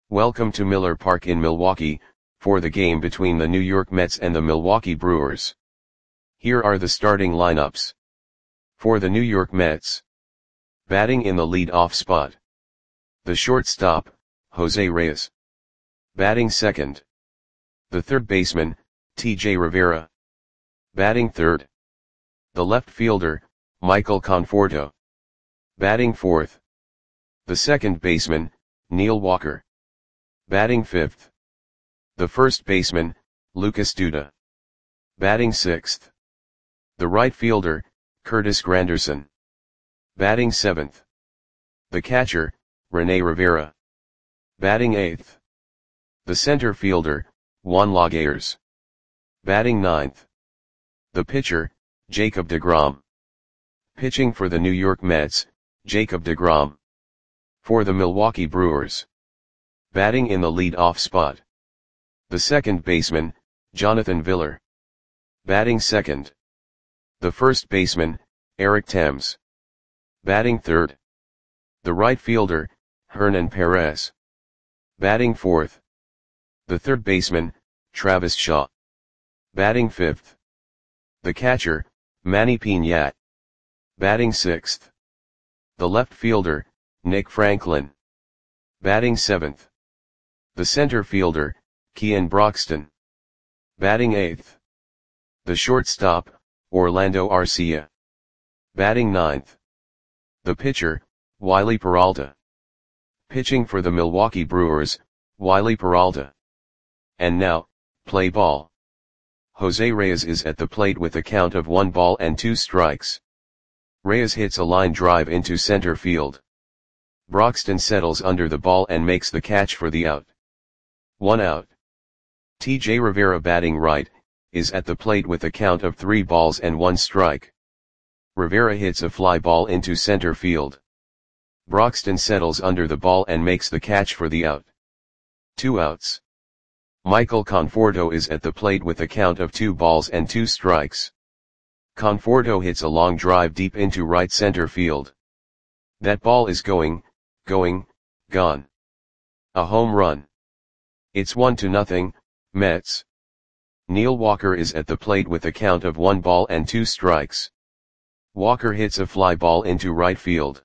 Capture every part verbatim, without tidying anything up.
Welcome to Miller Park in Milwaukee, for the game between the New York Mets and the Milwaukee Brewers. Here are the starting lineups. For the New York Mets. Batting in the lead-off spot. The shortstop, Jose Reyes. Batting second. The third baseman, T J Rivera. Batting third. The left fielder, Michael Conforto. Batting fourth. The second baseman, Neil Walker. Batting fifth. The first baseman, Lucas Duda. Batting sixth. The right fielder, Curtis Granderson. Batting seventh. The catcher, Rene Rivera. Batting eighth. The center fielder, Juan Lagares. Batting ninth. The pitcher, Jacob deGrom. Pitching for the New York Mets, Jacob deGrom. For the Milwaukee Brewers. Batting in the lead-off spot. The second baseman, Jonathan Villar. Batting second. The first baseman, Eric Thames. Batting third. The right fielder, Hernan Perez. Batting fourth. The third baseman, Travis Shaw. Batting fifth. The catcher, Manny Piñat. Batting sixth. The left fielder, Nick Franklin. Batting seventh. The center fielder, Kean Broxton. Batting eighth. The shortstop, Orlando Arcia. Batting ninth. The pitcher, Wiley Peralta. Pitching for the Milwaukee Brewers, Wiley Peralta. And now, play ball. Jose Reyes is at the plate with a count of one ball and two strikes. Reyes hits a line drive into center field. Broxton settles under the ball and makes the catch for the out. One out. T J Rivera, batting right, is at the plate with a count of three balls and one strike. Rivera hits a fly ball into center field. Broxton settles under the ball and makes the catch for the out. Two outs. Michael Conforto is at the plate with a count of two balls and two strikes. Conforto hits a long drive deep into right center field. That ball is going, going, gone. A home run. It's one to nothing, Mets. Neil Walker is at the plate with a count of one ball and two strikes. Walker hits a fly ball into right field.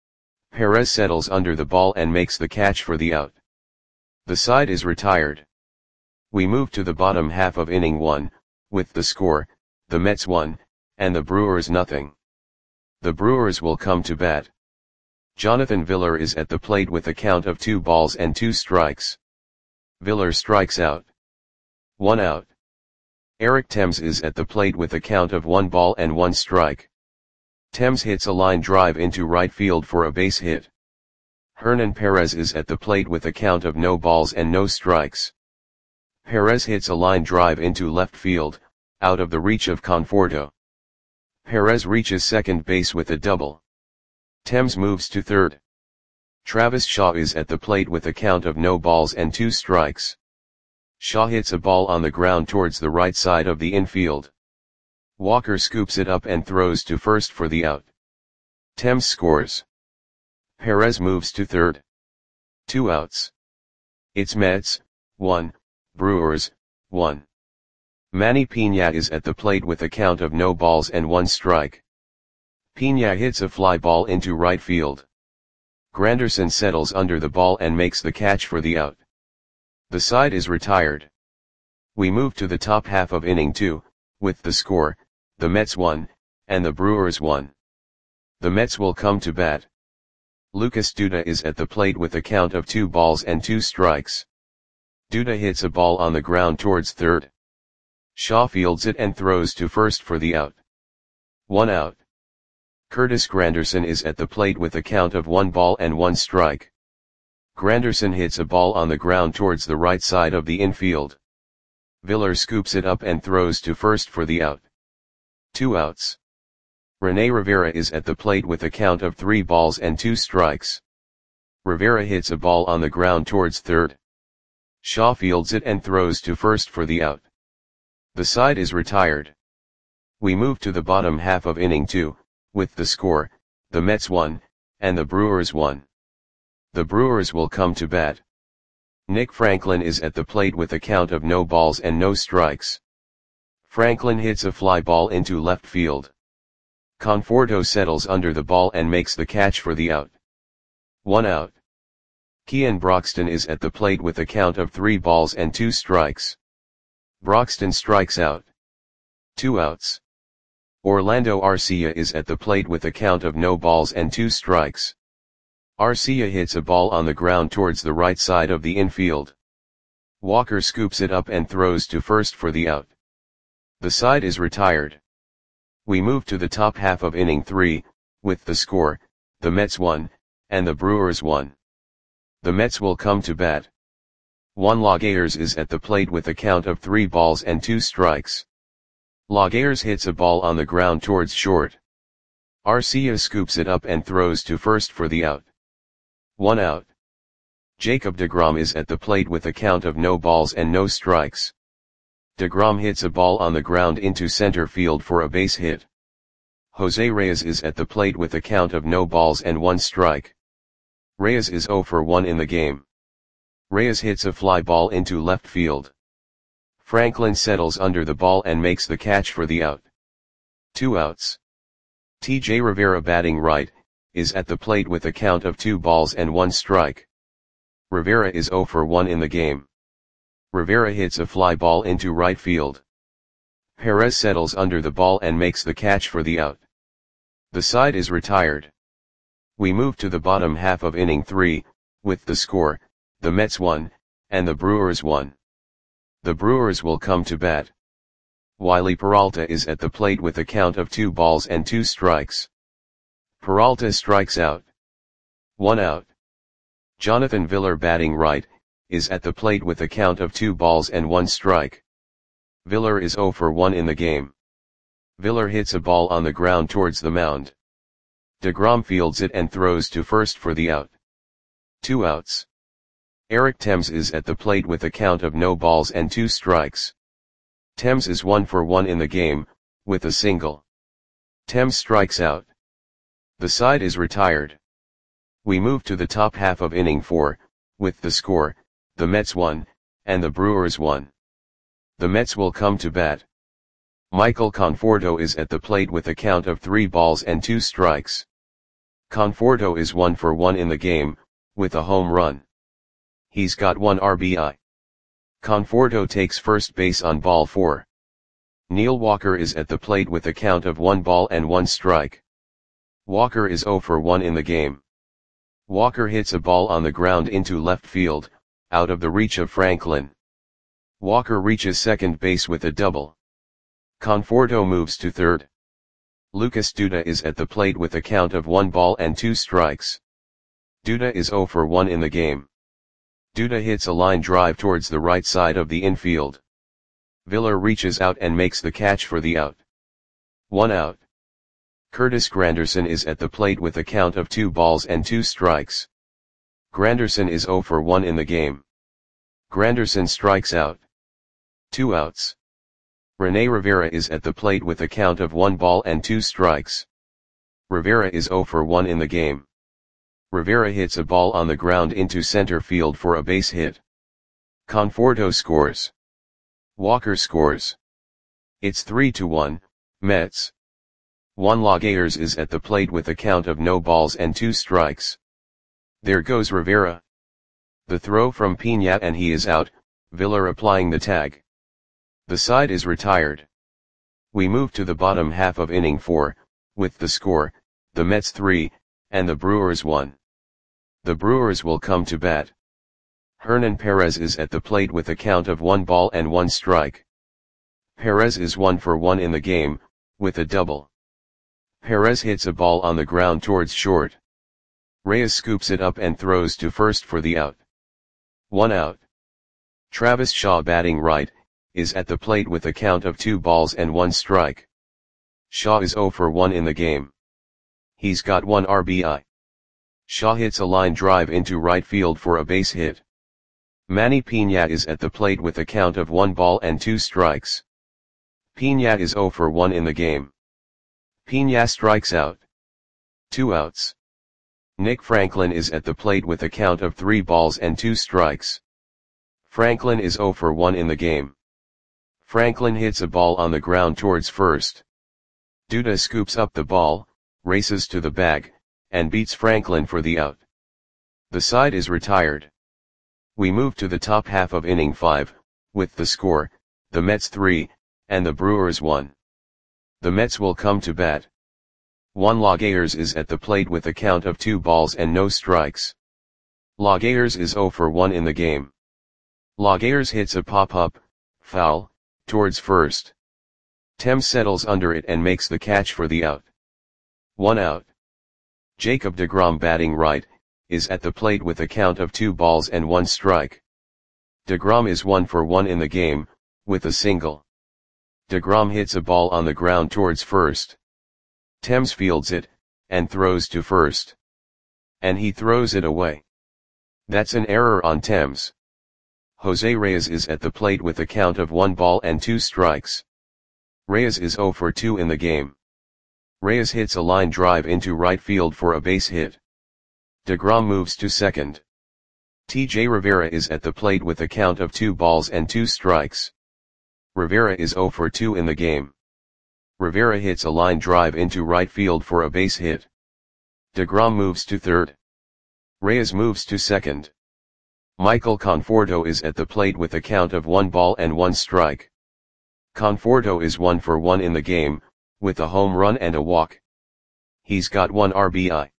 Perez settles under the ball and makes the catch for the out. The side is retired. We move to the bottom half of inning one, with the score, the Mets one, and the Brewers nothing. The Brewers will come to bat. Jonathan Villar is at the plate with a count of two balls and two strikes. Villar strikes out. One out. Eric Thames is at the plate with a count of one ball and one strike. Thames hits a line drive into right field for a base hit. Hernan Perez is at the plate with a count of no balls and no strikes. Perez hits a line drive into left field, out of the reach of Conforto. Perez reaches second base with a double. Thames moves to third. Travis Shaw is at the plate with a count of no balls and two strikes. Shaw hits a ball on the ground towards the right side of the infield. Walker scoops it up and throws to first for the out. Thames scores. Perez moves to third. Two outs. It's Mets, one, Brewers, one. Manny Piñat is at the plate with a count of no balls and one strike. Piñat hits a fly ball into right field. Granderson settles under the ball and makes the catch for the out. The side is retired. We move to the top half of inning two, with the score, the Mets one, and the Brewers one. The Mets will come to bat. Lucas Duda is at the plate with a count of two balls and two strikes. Duda hits a ball on the ground towards third. Shaw fields it and throws to first for the out. One out. Curtis Granderson is at the plate with a count of one ball and one strike. Granderson hits a ball on the ground towards the right side of the infield. Villar scoops it up and throws to first for the out. Two outs. Rene Rivera is at the plate with a count of three balls and two strikes. Rivera hits a ball on the ground towards third. Shaw fields it and throws to first for the out. The side is retired. We move to the bottom half of inning two, with the score, the Mets one, and the Brewers one. The Brewers will come to bat. Nick Franklin is at the plate with a count of no balls and no strikes. Franklin hits a fly ball into left field. Conforto settles under the ball and makes the catch for the out. One out. Kean Broxton is at the plate with a count of three balls and two strikes. Broxton strikes out. Two outs. Orlando Arcia is at the plate with a count of no balls and two strikes. Arcia hits a ball on the ground towards the right side of the infield. Walker scoops it up and throws to first for the out. The side is retired. We move to the top half of inning three, with the score, the Mets one, and the Brewers one. The Mets will come to bat. Juan Lagares is at the plate with a count of three balls and two strikes. Lagares hits a ball on the ground towards short. Arcia scoops it up and throws to first for the out. One out. Jacob deGrom is at the plate with a count of no balls and no strikes. deGrom hits a ball on the ground into center field for a base hit. Jose Reyes is at the plate with a count of no balls and one strike. Reyes is zero for one in the game. Reyes hits a fly ball into left field. Franklin settles under the ball and makes the catch for the out. Two outs. T J Rivera, batting right, is at the plate with a count of two balls and one strike. Rivera is zero for one in the game. Rivera hits a fly ball into right field. Perez settles under the ball and makes the catch for the out. The side is retired. We move to the bottom half of inning three, with the score, the Mets one, and the Brewers one. The Brewers will come to bat. Wiley Peralta is at the plate with a count of two balls and two strikes. Peralta strikes out. One out. Jonathan Villar, batting right, is at the plate with a count of two balls and one strike. Villar is zero for one in the game. Villar hits a ball on the ground towards the mound. deGrom fields it and throws to first for the out. Two outs. Eric Thames is at the plate with a count of no balls and two strikes. Thames is one for one in the game, with a single. Thames strikes out. The side is retired. We move to the top half of inning four, with the score, the Mets one, and the Brewers one. The Mets will come to bat. Michael Conforto is at the plate with a count of three balls and two strikes. Conforto is one for one in the game, with a home run. He's got one R B I. Conforto takes first base on ball four. Neil Walker is at the plate with a count of one ball and one strike. Walker is zero for one in the game. Walker hits a ball on the ground into left field, out of the reach of Franklin. Walker reaches second base with a double. Conforto moves to third. Lucas Duda is at the plate with a count of one ball and two strikes. Duda is zero for one in the game. Duda hits a line drive towards the right side of the infield. Villar reaches out and makes the catch for the out. One out. Curtis Granderson is at the plate with a count of two balls and two strikes. Granderson is zero for one in the game. Granderson strikes out. Two outs. Rene Rivera is at the plate with a count of one ball and two strikes. Rivera is zero for one in the game. Rivera hits a ball on the ground into center field for a base hit. Conforto scores. Walker scores. It's three to one, Mets. Juan Lagares is at the plate with a count of no balls and two strikes. There goes Rivera. The throw from Pena and he is out, Villar applying the tag. The side is retired. We move to the bottom half of inning four, with the score, the Mets three, and the Brewers one. The Brewers will come to bat. Hernan Perez is at the plate with a count of one ball and one strike. Perez is one for one in the game, with a double. Perez hits a ball on the ground towards short. Reyes scoops it up and throws to first for the out. One out. Travis Shaw, batting right, is at the plate with a count of two balls and one strike. Shaw is zero for one in the game. He's got one R B I. Shaw hits a line drive into right field for a base hit. Manny Pena is at the plate with a count of one ball and two strikes. Pena is zero for one in the game. Pena strikes out. Two outs. Nick Franklin is at the plate with a count of three balls and two strikes. Franklin is zero for one in the game. Franklin hits a ball on the ground towards first. Duda scoops up the ball, races to the bag, and beats Franklin for the out. The side is retired. We move to the top half of inning five, with the score, the Mets three, and the Brewers one. The Mets will come to bat. Juan Lagares is at the plate with a count of two balls and no strikes. Lagares is zero for one in the game. Lagares hits a pop-up, foul, towards first. Thames settles under it and makes the catch for the out. One out. Jacob deGrom, batting right, is at the plate with a count of two balls and one strike. deGrom is one for one in the game, with a single. deGrom hits a ball on the ground towards first. Thames fields it, and throws to first. And he throws it away. That's an error on Thames. Jose Reyes is at the plate with a count of one ball and two strikes. Reyes is zero for two in the game. Reyes hits a line drive into right field for a base hit. deGrom moves to second. T J Rivera is at the plate with a count of two balls and two strikes. Rivera is zero for two in the game. Rivera hits a line drive into right field for a base hit. deGrom moves to third. Reyes moves to second. Michael Conforto is at the plate with a count of one ball and one strike. Conforto is one for one in the game, with a home run and a walk. He's got one R B I.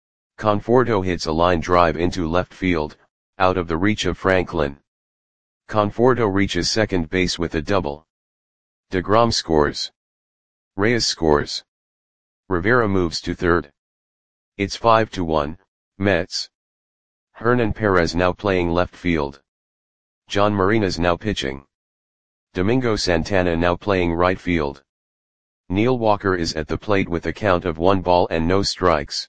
Conforto hits a line drive into left field, out of the reach of Franklin. Conforto reaches second base with a double. deGrom scores. Reyes scores. Rivera moves to third. It's five to one, Mets. Hernan Perez now playing left field. John Marinas now pitching. Domingo Santana now playing right field. Neil Walker is at the plate with a count of one ball and no strikes.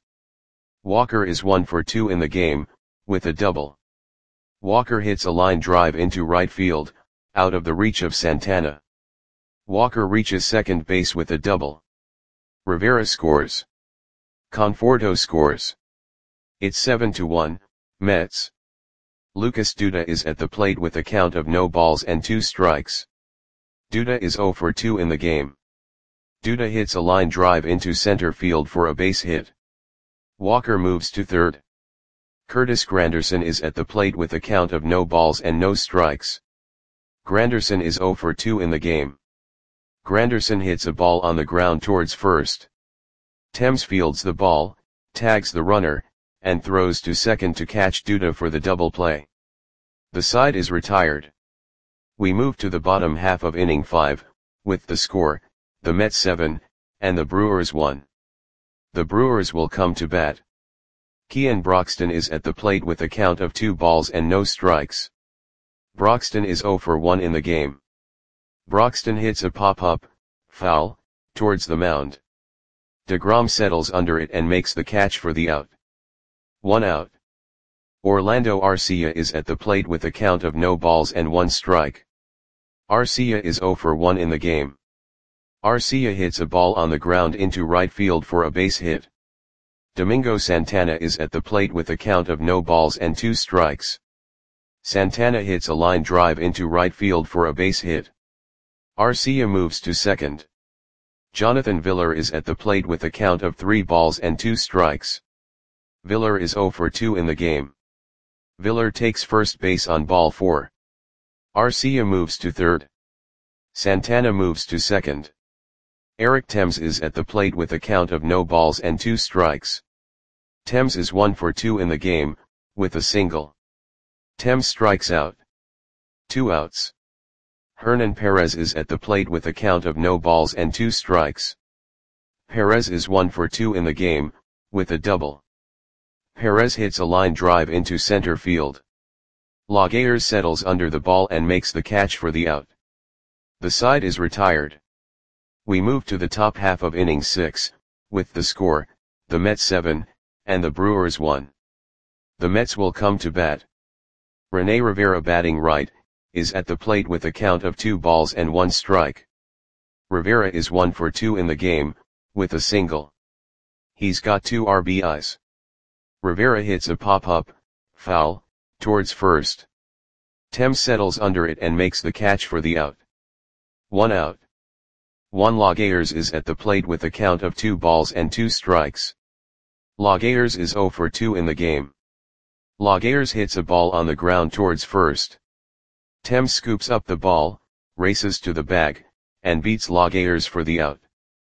Walker is one for two in the game, with a double. Walker hits a line drive into right field, out of the reach of Santana. Walker reaches second base with a double. Rivera scores. Conforto scores. It's seven to one, Mets. Lucas Duda is at the plate with a count of no balls and two strikes. Duda is zero for two in the game. Duda hits a line drive into center field for a base hit. Walker moves to third. Curtis Granderson is at the plate with a count of no balls and no strikes. Granderson is zero for two in the game. Granderson hits a ball on the ground towards first. Thames fields the ball, tags the runner, and throws to second to catch Duda for the double play. The side is retired. We move to the bottom half of inning five, with the score, the Mets seven, and the Brewers one. The Brewers will come to bat. Kean Broxton is at the plate with a count of two balls and no strikes. Broxton is zero for one in the game. Broxton hits a pop-up, foul, towards the mound. deGrom settles under it and makes the catch for the out. One out. Orlando Arcia is at the plate with a count of no balls and one strike. Arcia is zero for one in the game. Arcia hits a ball on the ground into right field for a base hit. Domingo Santana is at the plate with a count of no balls and two strikes. Santana hits a line drive into right field for a base hit. Arcia moves to second. Jonathan Villar is at the plate with a count of three balls and two strikes. Villar is zero for two in the game. Villar takes first base on ball four. Arcia moves to third. Santana moves to second. Eric Thames is at the plate with a count of no balls and two strikes. Thames is one for two in the game, with a single. Thames strikes out. Two outs. Hernan Perez is at the plate with a count of no balls and two strikes. Perez is one for two in the game, with a double. Perez hits a line drive into center field. Lagares settles under the ball and makes the catch for the out. The side is retired. We move to the top half of inning six, with the score, the Mets seven, and the Brewers one. The Mets will come to bat. Rene Rivera, batting right, is at the plate with a count of two balls and one strike. Rivera is one for two in the game, with a single. He's got two R B Is. Rivera hits a pop-up, foul, towards first. Thames settles under it and makes the catch for the out. One out. Juan Laguerre is at the plate with a count of two balls and two strikes. Laguerre is zero for two in the game. Laguerre hits a ball on the ground towards first. Thames scoops up the ball, races to the bag, and beats Laguerre for the out.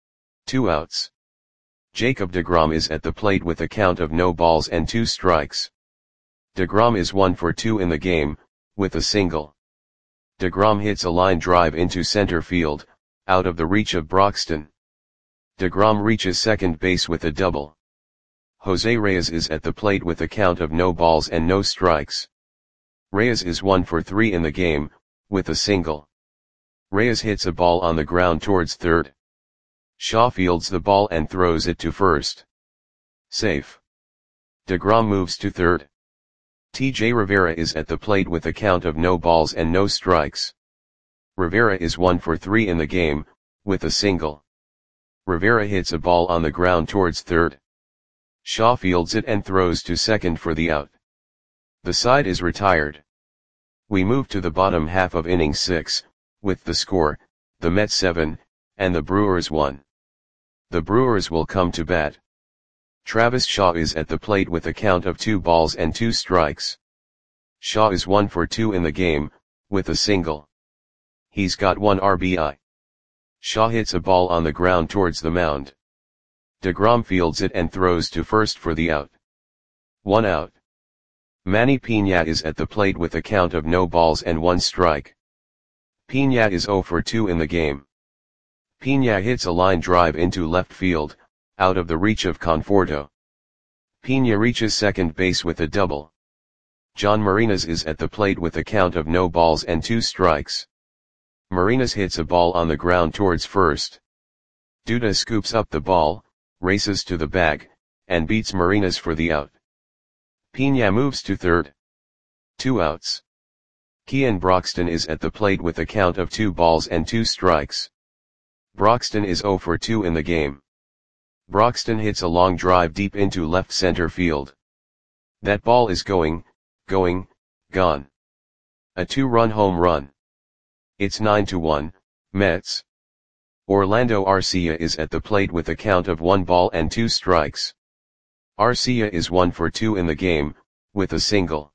Two outs. Jacob deGrom is at the plate with a count of no balls and two strikes. deGrom is one for two in the game, with a single. deGrom hits a line drive into center field, out of the reach of Broxton. deGrom reaches second base with a double. Jose Reyes is at the plate with a count of no balls and no strikes. Reyes is one for three in the game, with a single. Reyes hits a ball on the ground towards third. Shaw fields the ball and throws it to first. Safe. deGrom moves to third. T J Rivera is at the plate with a count of no balls and no strikes. Rivera is one for three in the game, with a single. Rivera hits a ball on the ground towards third. Shaw fields it and throws to second for the out. The side is retired. We move to the bottom half of inning six, with the score, the Mets seven, and the Brewers one. The Brewers will come to bat. Travis Shaw is at the plate with a count of two balls and two strikes. Shaw is one for two in the game, with a single. He's got one R B I. Shaw hits a ball on the ground towards the mound. deGrom fields it and throws to first for the out. One out. Manny Piña is at the plate with a count of no balls and one strike. Piña is zero for two in the game. Piña hits a line drive into left field, out of the reach of Conforto. Piña reaches second base with a double. John Marinas is at the plate with a count of no balls and two strikes. Marinas hits a ball on the ground towards first. Duda scoops up the ball, races to the bag, and beats Marinas for the out. Piña moves to third. Two outs. Kean Broxton is at the plate with a count of two balls and two strikes. Broxton is zero for two in the game. Broxton hits a long drive deep into left center field. That ball is going, going, gone. A two-run home run. It's nine to one, Mets. Orlando Arcia is at the plate with a count of one ball and two strikes. Arcia is one for two in the game, with a single.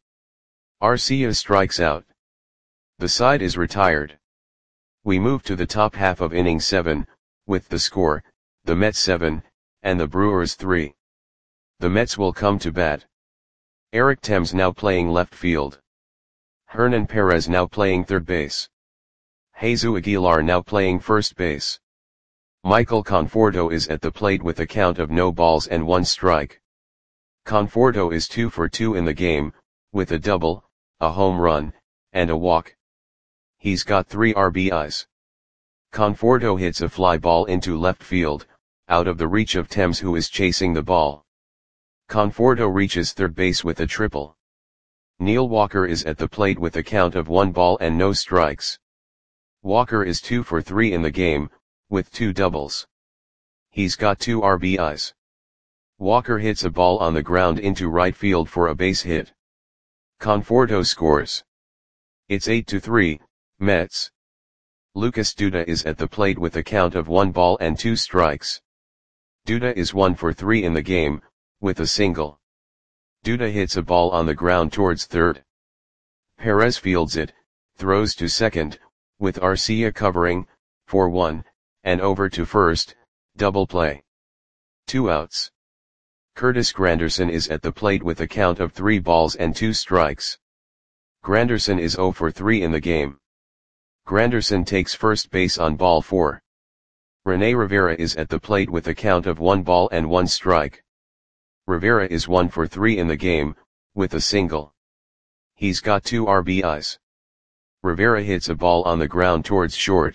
Arcia strikes out. The side is retired. We move to the top half of inning seven, with the score, the Mets seven, and the Brewers three. The Mets will come to bat. Eric Thames now playing left field. Hernan Perez now playing third base. Jesus Aguilar now playing first base. Michael Conforto is at the plate with a count of no balls and one strike. Conforto is two for two in the game, with a double, a home run, and a walk. He's got three R B Is. Conforto hits a fly ball into left field, out of the reach of Thames who is chasing the ball. Conforto reaches third base with a triple. Neil Walker is at the plate with a count of one ball and no strikes. Walker is two for three in the game, with two doubles. He's got two R B Is. Walker hits a ball on the ground into right field for a base hit. Conforto scores. It's eight to three, Mets. Lucas Duda is at the plate with a count of one ball and two strikes. Duda is one for three in the game, with a single. Duda hits a ball on the ground towards third. Perez fields it, throws to second, with Arcia covering, for one, and over to first, double play. Two outs. Curtis Granderson is at the plate with a count of three balls and two strikes. Granderson is zero for three in the game. Granderson takes first base on ball four. Rene Rivera is at the plate with a count of one ball and one strike. Rivera is one for three in the game, with a single. He's got two R B Is. Rivera hits a ball on the ground towards short.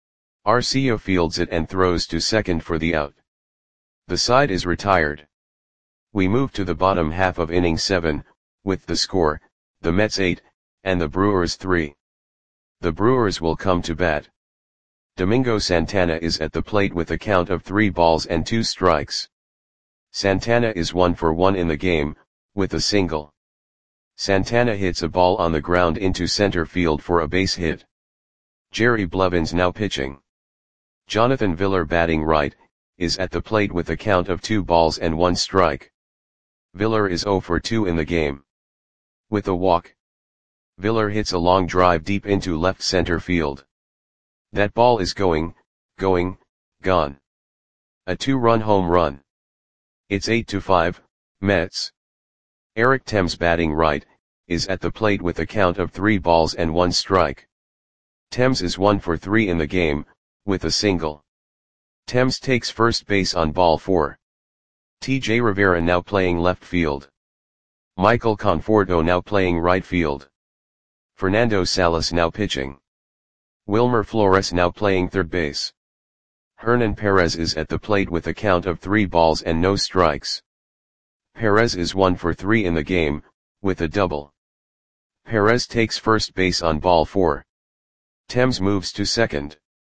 Arcia fields it and throws to second for the out. The side is retired. We move to the bottom half of inning seven, with the score, the Mets eight, and the Brewers three. The Brewers will come to bat. Domingo Santana is at the plate with a count of three balls and two strikes. Santana is one for one in the game, with a single. Santana hits a ball on the ground into center field for a base hit. Jerry Blevins now pitching. Jonathan Villar batting right, is at the plate with a count of two balls and one strike. Villar is oh for two in the game. With a walk, Villar hits a long drive deep into left center field. That ball is going, going, gone. A two-run home run. It's eight to five, Mets. Eric Thames batting right, is at the plate with a count of three balls and one strike. Thames is one for three in the game, with a single. Thames takes first base on ball four. T J Rivera now playing left field. Michael Conforto now playing right field. Fernando Salas now pitching. Wilmer Flores now playing third base. Hernan Perez is at the plate with a count of three balls and no strikes. Perez is one for three in the game, with a double. Perez takes first base on ball four. Thames moves to second.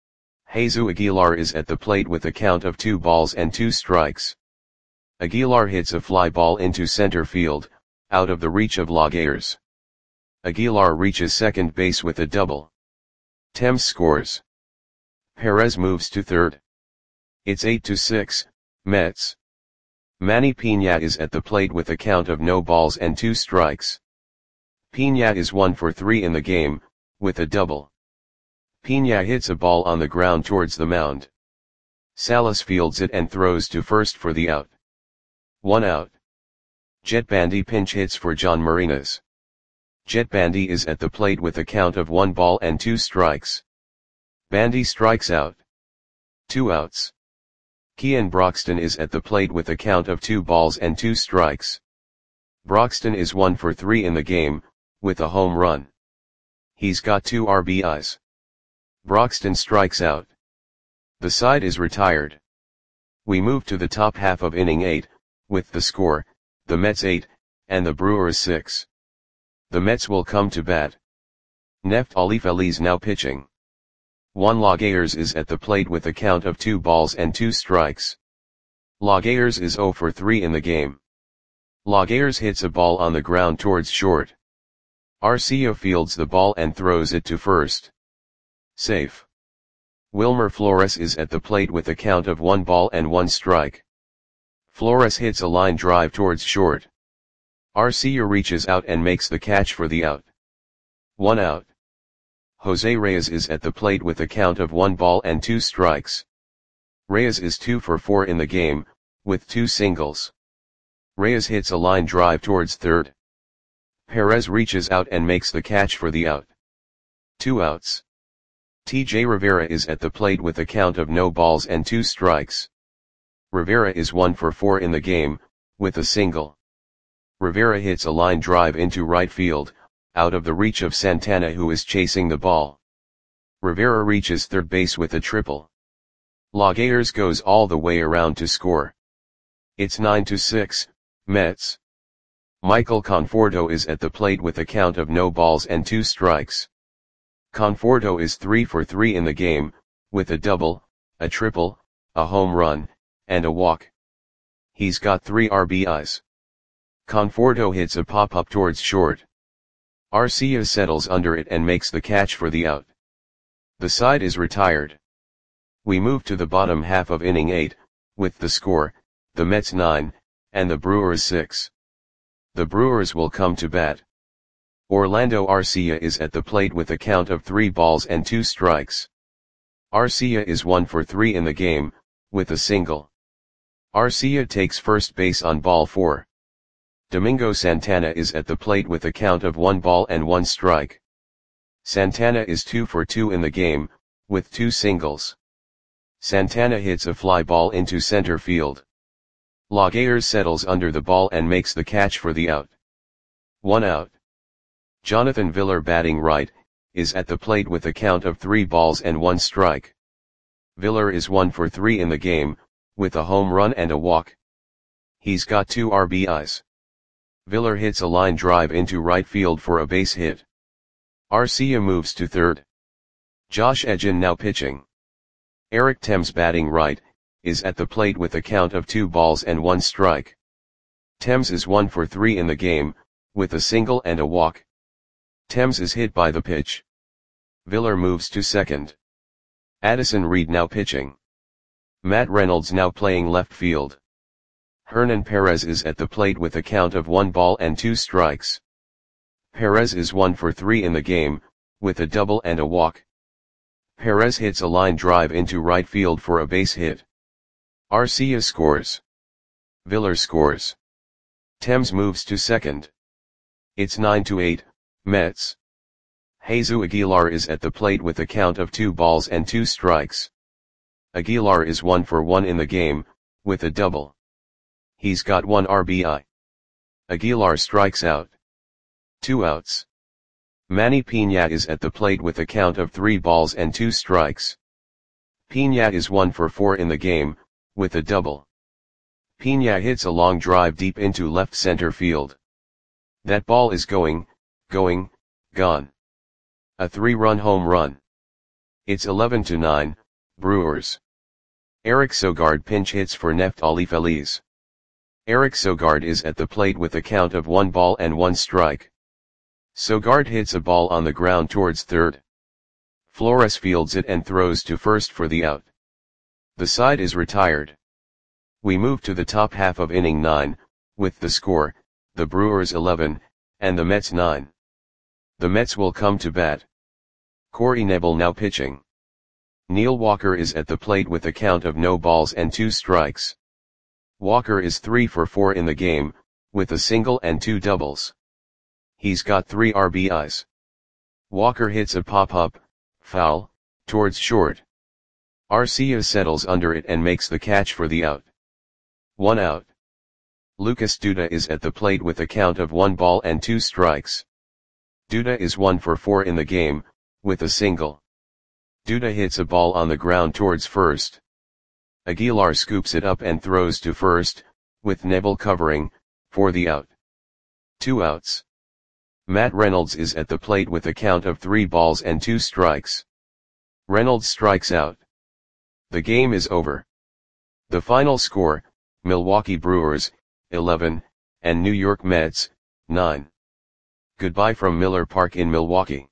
Jesus Aguilar is at the plate with a count of two balls and two strikes. Aguilar hits a fly ball into center field, out of the reach of Laguerre. Aguilar reaches second base with a double. Thames scores. Perez moves to third. It's eight to six, Mets. Manny Piña is at the plate with a count of no balls and two strikes. Piña is one for three in the game, with a double. Piña hits a ball on the ground towards the mound. Salas fields it and throws to first for the out. One out. Jet Bandy pinch hits for John Marinas. Jet Bandy is at the plate with a count of one ball and two strikes. Bandy strikes out. Two outs. Kean Broxton is at the plate with a count of two balls and two strikes. Broxton is one for three in the game, with a home run. He's got two R B Is. Broxton strikes out. The side is retired. We move to the top half of inning eight, with the score, the Mets eight, and the Brewers six. The Mets will come to bat. Neftali Feliz now pitching. Juan Laguerre is at the plate with a count of two balls and two strikes. Laguerre is oh for three in the game. Laguerre hits a ball on the ground towards short. Arcia fields the ball and throws it to first. Safe. Wilmer Flores is at the plate with a count of one ball and one strike. Flores hits a line drive towards short. Arcia reaches out and makes the catch for the out. One out. Jose Reyes is at the plate with a count of one ball and two strikes. Reyes is two for four in the game, with two singles. Reyes hits a line drive towards third. Perez reaches out and makes the catch for the out. Two outs. T J Rivera is at the plate with a count of no balls and two strikes. Rivera is one for four in the game, with a single. Rivera hits a line drive into right field, out of the reach of Santana who is chasing the ball. Rivera reaches third base with a triple. Laguerre goes all the way around to score. It's nine to six, Mets. Michael Conforto is at the plate with a count of no balls and two strikes. Conforto is three for three in the game, with a double, a triple, a home run, and a walk. He's got three R B Is. Conforto hits a pop-up towards short. Arcia settles under it and makes the catch for the out. The side is retired. We move to the bottom half of inning eight, with the score, the Mets nine, and the Brewers six. The Brewers will come to bat. Orlando Arcia is at the plate with a count of three balls and two strikes. Arcia is one for three in the game, with a single. Arcia takes first base on ball four. Domingo Santana is at the plate with a count of one ball and one strike. Santana is two for two in the game, with two singles. Santana hits a fly ball into center field. Laguerre settles under the ball and makes the catch for the out. One out. Jonathan Villar batting right, is at the plate with a count of three balls and one strike. Villar is one for three in the game, with a home run and a walk. He's got two R B Is. Villar hits a line drive into right field for a base hit. Arcia moves to third. Josh Edgin now pitching. Eric Thames batting right, is at the plate with a count of two balls and one strike. Thames is one for three in the game, with a single and a walk. Thames is hit by the pitch. Viller moves to second. Addison Reed now pitching. Matt Reynolds now playing left field. Hernan Perez is at the plate with a count of one ball and two strikes. Perez is one for three in the game, with a double and a walk. Perez hits a line drive into right field for a base hit. Arcia scores. Viller scores. Thames moves to second. It's nine to eight, Mets. Jesus Aguilar is at the plate with a count of two balls and two strikes. Aguilar is one for one in the game, with a double. He's got one R B I. Aguilar strikes out. Two outs. Manny Piña is at the plate with a count of three balls and two strikes. Piña is one for four in the game, with a double. Piña hits a long drive deep into left center field. That ball is going, going, gone. A three-run home run. It's eleven to nine, Brewers. Eric Sogard pinch hits for Neftali Feliz. Eric Sogard is at the plate with a count of one ball and one strike. Sogard hits a ball on the ground towards third. Flores fields it and throws to first for the out. The side is retired. We move to the top half of inning nine, with the score, the Brewers eleven, and the Mets nine. The Mets will come to bat. Corey Knebel now pitching. Neil Walker is at the plate with a count of no balls and two strikes. Walker is three for four in the game, with a single and two doubles. He's got three R B Is. Walker hits a pop-up, foul, towards short. Arcia settles under it and makes the catch for the out. One out. Lucas Duda is at the plate with a count of one ball and two strikes. Duda is one for four in the game, with a single. Duda hits a ball on the ground towards first. Aguilar scoops it up and throws to first, with Knebel covering, for the out. Two outs. Matt Reynolds is at the plate with a count of three balls and two strikes. Reynolds strikes out. The game is over. The final score, Milwaukee Brewers, eleven, and New York Mets, nine. Goodbye from Miller Park in Milwaukee.